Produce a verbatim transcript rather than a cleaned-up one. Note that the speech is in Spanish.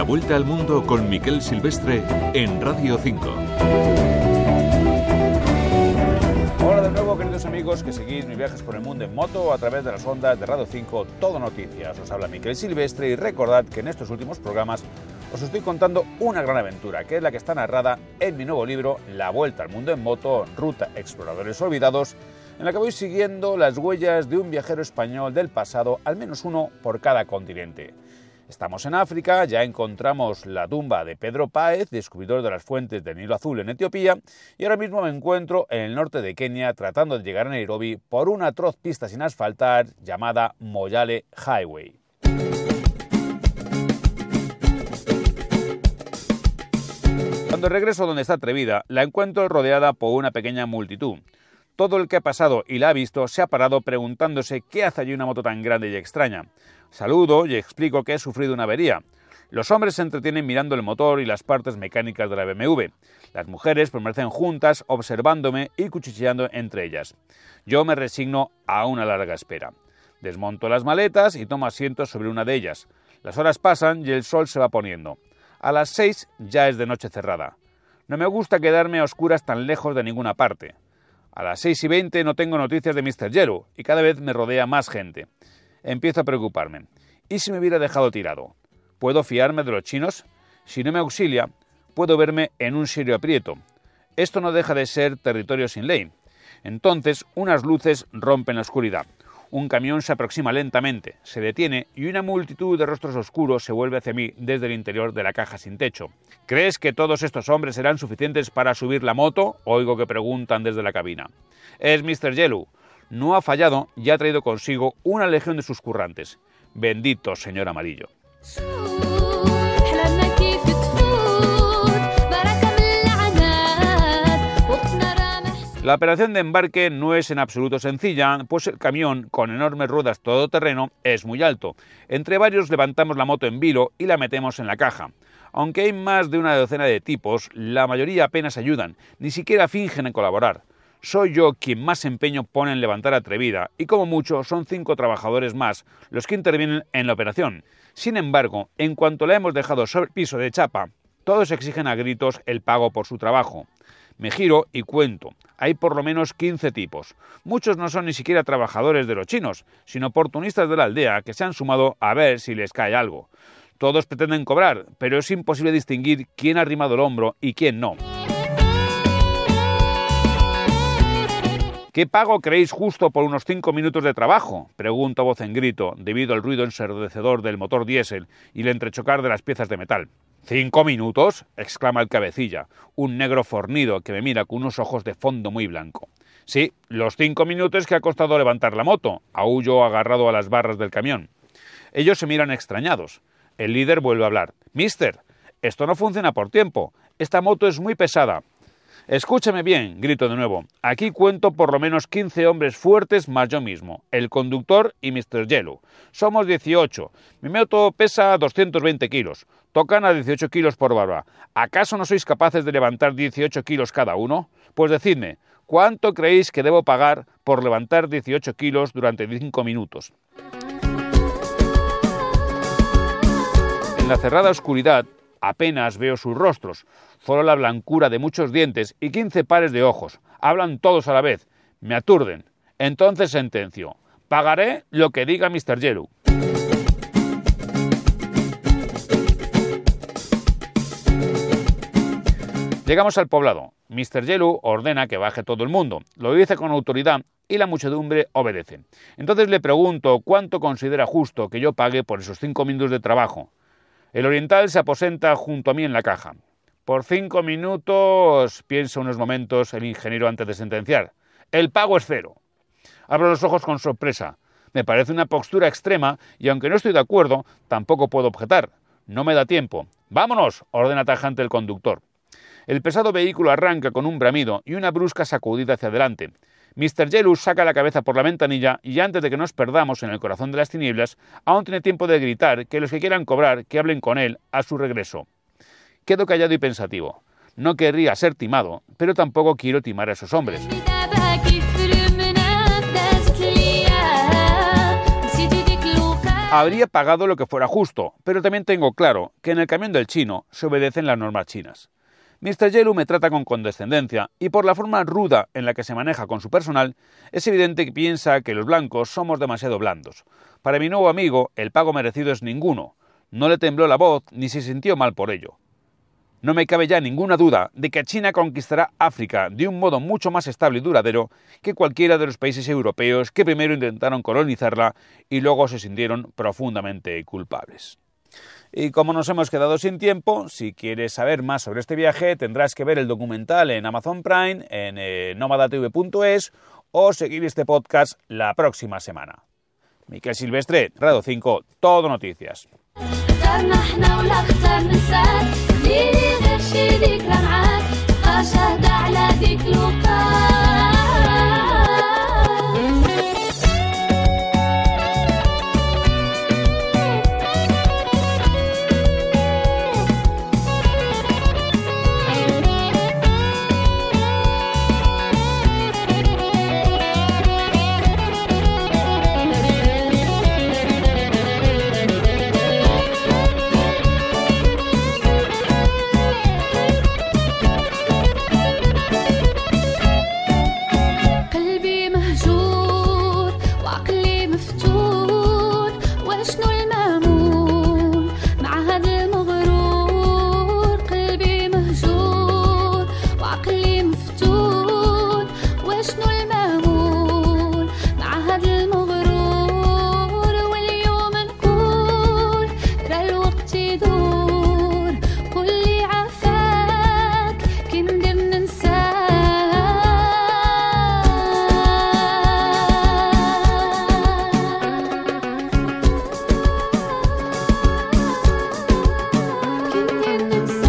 vuelta al mundo con Miquel Silvestre en Radio cinco. Hola de nuevo, queridos amigos que seguís mis viajes por el mundo en moto a través de las ondas de Radio cinco, Todo Noticias. Os habla Miquel Silvestre y recordad que en estos últimos programas os estoy contando una gran aventura, que es la que está narrada en mi nuevo libro La Vuelta al Mundo en Moto, Ruta Exploradores Olvidados, en la que voy siguiendo las huellas de un viajero español del pasado, al menos uno por cada continente. Estamos en África, ya encontramos la tumba de Pedro Páez, descubridor de las fuentes del Nilo Azul en Etiopía, y ahora mismo me encuentro en el norte de Kenia tratando de llegar a Nairobi por una atroz pista sin asfaltar llamada Moyale Highway. Cuando regreso donde está Atrevida, la encuentro rodeada por una pequeña multitud. Todo el que ha pasado y la ha visto se ha parado preguntándose qué hace allí una moto tan grande y extraña. Saludo y explico que he sufrido una avería. Los hombres se entretienen mirando el motor y las partes mecánicas de la B M W. Las mujeres permanecen juntas, observándome y cuchicheando entre ellas. Yo me resigno a una larga espera. Desmonto las maletas y tomo asiento sobre una de ellas. Las horas pasan y el sol se va poniendo. A las seis ya es de noche cerrada. No me gusta quedarme a oscuras tan lejos de ninguna parte. A las seis y veinte no tengo noticias de mister Yellow y cada vez me rodea más gente. Empiezo a preocuparme. ¿Y si me hubiera dejado tirado? ¿Puedo fiarme de los chinos? Si no me auxilia, puedo verme en un serio aprieto. Esto no deja de ser territorio sin ley. Entonces, unas luces rompen la oscuridad. Un camión se aproxima lentamente, se detiene y una multitud de rostros oscuros se vuelve hacia mí desde el interior de la caja sin techo. ¿Crees que todos estos hombres serán suficientes para subir la moto? Oigo que preguntan desde la cabina. Es mister Yellow. No ha fallado y ha traído consigo una legión de sus currantes. Bendito señor Amarillo. La operación de embarque no es en absoluto sencilla, pues el camión, con enormes ruedas todoterreno, es muy alto. Entre varios levantamos la moto en vilo y la metemos en la caja. Aunque hay más de una docena de tipos, la mayoría apenas ayudan, ni siquiera fingen en colaborar. Soy yo quien más empeño pone en levantar Atrevida, y como mucho son cinco trabajadores más los que intervienen en la operación. Sin embargo, en cuanto la hemos dejado sobre el piso de chapa, todos exigen a gritos el pago por su trabajo. Me giro y cuento. Hay por lo menos quince tipos. Muchos no son ni siquiera trabajadores de los chinos, sino oportunistas de la aldea que se han sumado a ver si les cae algo. Todos pretenden cobrar, pero es imposible distinguir quién ha arrimado el hombro y quién no. ¿Qué pago creéis justo por unos cinco minutos de trabajo? Pregunto a voz en grito, debido al ruido ensordecedor del motor diésel y el entrechocar de las piezas de metal. ¿Cinco minutos? Exclama el cabecilla, un negro fornido que me mira con unos ojos de fondo muy blanco. Sí, los cinco minutos que ha costado levantar la moto, aúllo agarrado a las barras del camión. Ellos se miran extrañados. El líder vuelve a hablar. Mister, esto no funciona por tiempo. Esta moto es muy pesada. Escúchame bien, grito de nuevo. Aquí cuento por lo menos quince hombres fuertes más yo mismo, el conductor y mister Yellow. Somos dieciocho. Mi moto pesa doscientos veinte kilos. Tocan a dieciocho kilos por barba. ¿Acaso no sois capaces de levantar dieciocho kilos cada uno? Pues decidme, ¿cuánto creéis que debo pagar por levantar dieciocho kilos durante cinco minutos? En la cerrada oscuridad apenas veo sus rostros, solo la blancura de muchos dientes y quince pares de ojos. Hablan todos a la vez, me aturden. Entonces sentencio, pagaré lo que diga mister Yellow. Llegamos al poblado. mister Yellow ordena que baje todo el mundo. Lo dice con autoridad y la muchedumbre obedece. Entonces le pregunto cuánto considera justo que yo pague por esos cinco minutos de trabajo. El oriental se aposenta junto a mí en la caja. Por cinco minutos, piensa unos momentos el ingeniero antes de sentenciar. El pago es cero. Abro los ojos con sorpresa. Me parece una postura extrema y aunque no estoy de acuerdo, tampoco puedo objetar. No me da tiempo. ¡Vámonos!, ordena tajante el conductor. El pesado vehículo arranca con un bramido y una brusca sacudida hacia adelante. mister Yellow saca la cabeza por la ventanilla y antes de que nos perdamos en el corazón de las tinieblas, aún tiene tiempo de gritar que los que quieran cobrar, que hablen con él a su regreso. Quedo callado y pensativo. No querría ser timado, pero tampoco quiero timar a esos hombres. Habría pagado lo que fuera justo, pero también tengo claro que en el camión del chino se obedecen las normas chinas. mister Yelu me trata con condescendencia y por la forma ruda en la que se maneja con su personal, es evidente que piensa que los blancos somos demasiado blandos. Para mi nuevo amigo, el pago merecido es ninguno. No le tembló la voz ni se sintió mal por ello. No me cabe ya ninguna duda de que China conquistará África de un modo mucho más estable y duradero que cualquiera de los países europeos que primero intentaron colonizarla y luego se sintieron profundamente culpables. Y como nos hemos quedado sin tiempo, si quieres saber más sobre este viaje tendrás que ver el documental en Amazon Prime, en eh, nómada t v punto es o seguir este podcast la próxima semana. Miquel Silvestre, Radio cinco, Todo Noticias. اخترنا احنا ولا اختار نساك ليلي غير شي ذكرى معاك بقى شاهدة على ديك الوقات. Can you